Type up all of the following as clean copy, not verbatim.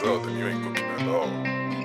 so, then you ain't cooking at all.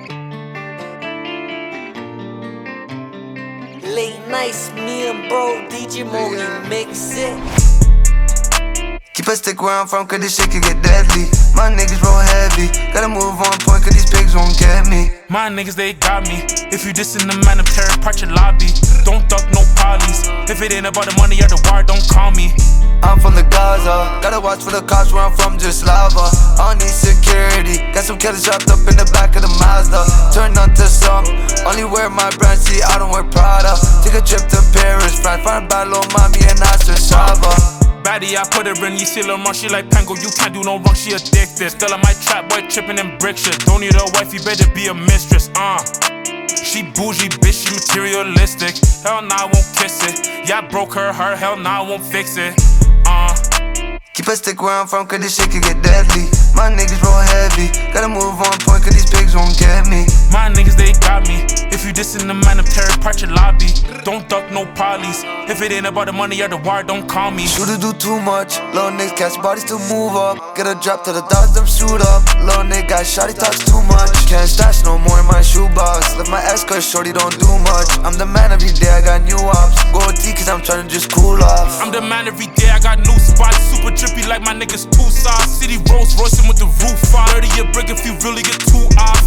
Late nights, me and bro, DJ Mogi mix it. Keep a stick where I'm from, cause this shit can get deadly. My niggas roll heavy, gotta move on point, cause these pigs won't get me. My niggas, they got me. If you dissing the man, I'm tearing apart your lobby. Don't duck, no polys. If it ain't about the money or the war, don't call me. I'm from the Gaza, gotta watch for the cops where I'm from, just lava. I don't need security, got some killers trapped up in the back of the Mazda. Turned on to some, only wear my brand, see I don't wear Prada. Take a trip to Paris, France, find a battle on mommy and Nasser Saba. Baddie, I put her in, you see Lil' Mom, she like Pango, you can't do no wrong, she addicted. Still on my trap, boy, trippin' and brick shit. Don't need a wife, you better be a mistress, She bougie, bitch, she materialistic. Hell nah, I won't kiss it. Yeah, I broke her heart, hell nah, I won't fix it, Keep a stick where I'm from, cause this shit can get deadly. My niggas roll heavy, gotta move on point, cause these pigs won't get me. My niggas, they got me. If you dissing the man, I'm tearing apart your lobby. Don't duck, no polys. If it ain't about the money or the war, don't call me. Shooter do too much, little niggas catch bodies to move up. Get a drop to the dogs, them shoot up. Little nigga got shot, he talks too much. Can't stash no more in my shoebox. Left my ass cause shorty don't do much. I'm the man every day, I got new ops. Go OT cause I'm tryna just cool off. I'm the man every day, I got new spots. Super drippy like my niggas too sauce. City Rolls Roycing with the roof off. 30 a brick if you really get too off.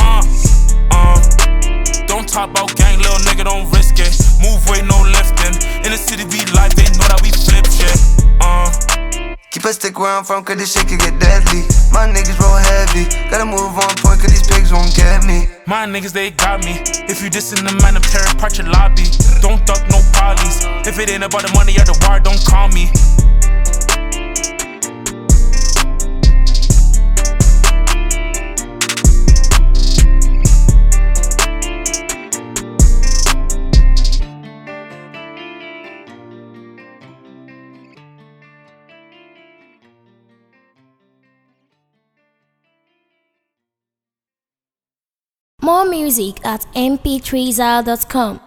Don't talk about gang, little nigga, don't risk it. Move weight, no lifting. In the city we live, they know that we flip shit. Keep a stick where I'm from, cause this shit can get deadly. My niggas roll heavy, gotta move on point, cause these pigs won't get me. My niggas, they got me. If you dissing the man, I'm tearing apart your lobby. Don't duck, no polys. If it ain't about the money or the war, don't call me. More music at mp3zal.com.